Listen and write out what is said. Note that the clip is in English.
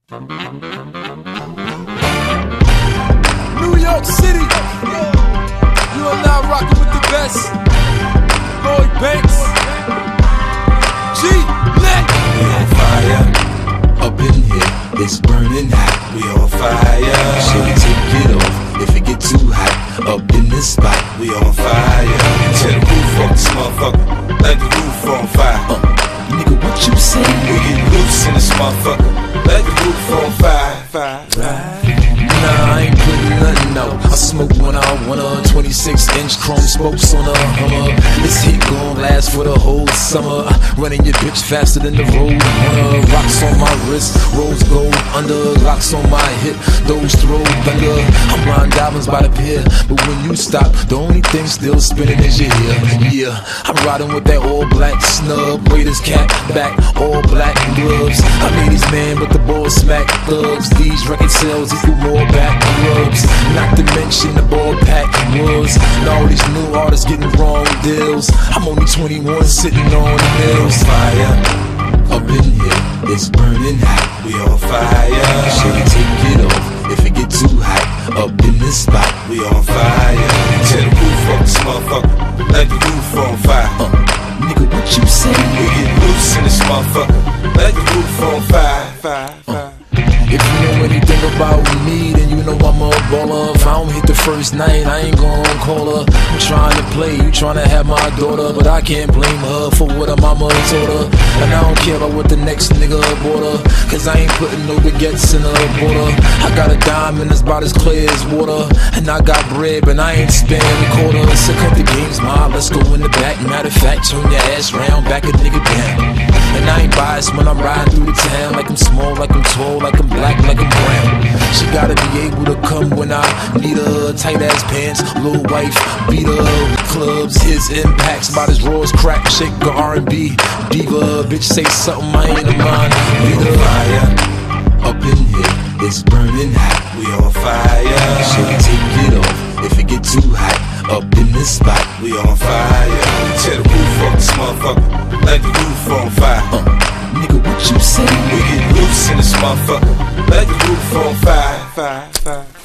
New York City, you are now rocking with the best. Lloyd Banks, G-Lit. We on fire, up in here, it's burning hot. We on fire, should we take it off if it get too hot? Up in this spot, we on fire. Tear the roof off this motherfucker, like the roof on fire. Nigga, what you say? We get loose in this motherfucker, like the roof on fire. Nah, I ain't putting nothing out. I smoke when I want a 26-inch chrome spokes on a Hummer. This heat gon' last for the whole summer. Running your bitch faster than the road runner. Rocks on my wrist, rose gold under. Locks on my hip, those throw thunder. I'm riding diamonds by the pier, but when you stop, the only thing still spinning is your ear. Yeah, I'm riding with that all black snub, Raiders cap back, all black gloves. I made these man with the ball smack thugs. These record sales equal more back rubs. Not to mention the ball pack was. And all these new artists getting wrong deals. I'm only 21 sitting on the mills. Fire, up in here, it's burning hot. We on fire, should we take it off if it get too hot? Up in this spot, we on fire. Tear the roof off this motherfucker, like the roof on fire. Nigga, what you say? We get loose in this motherfucker, like the roof on fire. If you know anything about me, then you know I'm a baller. If I don't hit the first night, I ain't gon' call her. I'm trying to play, you tryna have my daughter, but I can't blame her for what her mama told her. And I don't care about what the next nigga bought her, cause I ain't putting no baguettes in her border. I got a diamond that's about as clear as water, and I got bread, but I ain't spending a quarter. So cut the games, ma, let's go in the back. Matter of fact, turn your ass round, back a nigga down. And I ain't biased when I'm riding through the town. Like I'm small, like I'm tall, like I'm black, like I'm brown. She gotta be able to come when I need her. Tight ass pants, little wife, beat her. Clubs, his impacts, about as raw as crack. Shake the R&B diva, bitch say something I ain't a mind. We on fire, up in here, it's burning hot. We on fire, should we take it off if it get too hot? Up in this spot, we on fire. Tear the roof off this motherfucker, like the roof on fire. Nigga, what you say? We get loose in this motherfucker, like the roof on fire.